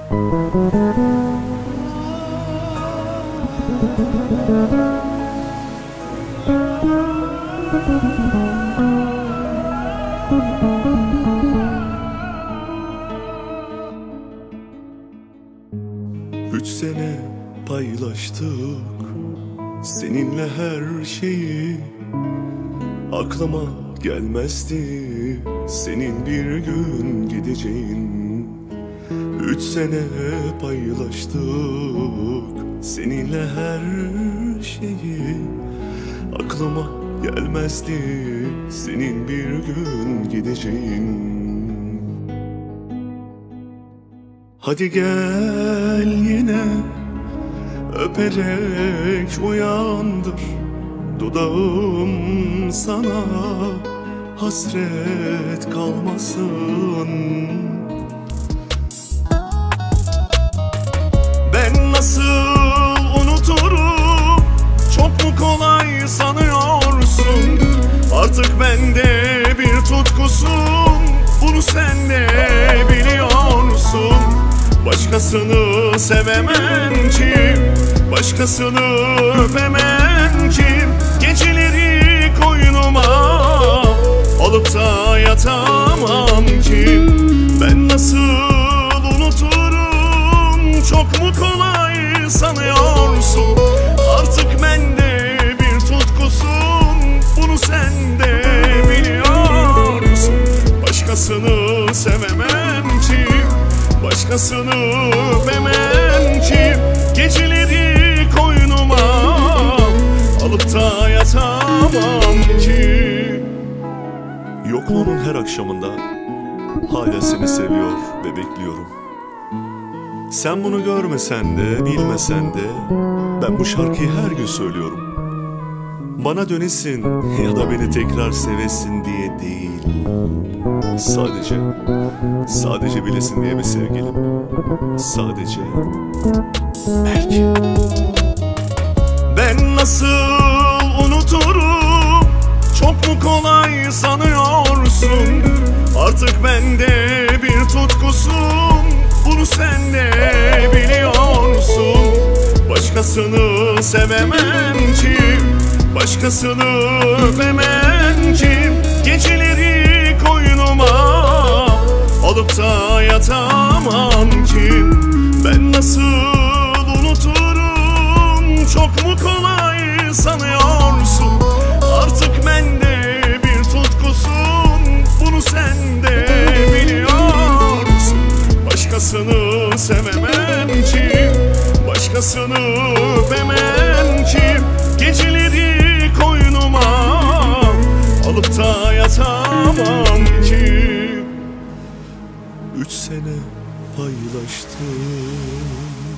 Üç sene paylaştık seninle her şeyi. Aklıma gelmezdi senin bir gün gideceğin. 3 sene paylaştık seninle her şeyi. Aklıma gelmezdi senin bir gün gideceğin. Hadi gel yine öperek uyandır. Dudağım sana hasret kalmasın. Ben nasıl unuturum, çok mu kolay sanıyorsun? Artık bende bir tutkusun, bunu sen de biliyorsun. Başkasını sevemem ki, başkasını öpemem ki. Geceleri koynuma alıp da yatamam ki. Ben nasıl unuturum, çok mu kolay sanıyorsun? Artık bende bir tutkusun, bunu sen de biliyorsun. Başkasını sevemem ki, başkasını öpemem ki. Geceleri koynuma alıp da yatamam ki. Yokluğunun her akşamında hala seni seviyor ve bekliyorum. Sen bunu görmesen de bilmesen de ben bu şarkıyı her gün söylüyorum. Bana dönesin ya da beni tekrar sevesin diye değil, sadece bilesin diye mi sevgilim? Sadece belki. Ben nasıl unuturum, çok mu kolay sanıyorsun? Artık bende bir tutkusun, bunu sen de biliyorsun. Başkasını sevemem ki, başkasını öpemem ki. Geceleri koynuma alıp da yatamam ki. Ben nasıl unuturum, çok mu kolay sanıyorsun? Artık bende bir tutkusun, bunu sen de biliyorsun. Başkasını sevemem ki, başkasını öpemem ki. Geceleri koynuma alıp da yatamam ki. 3 sene paylaştım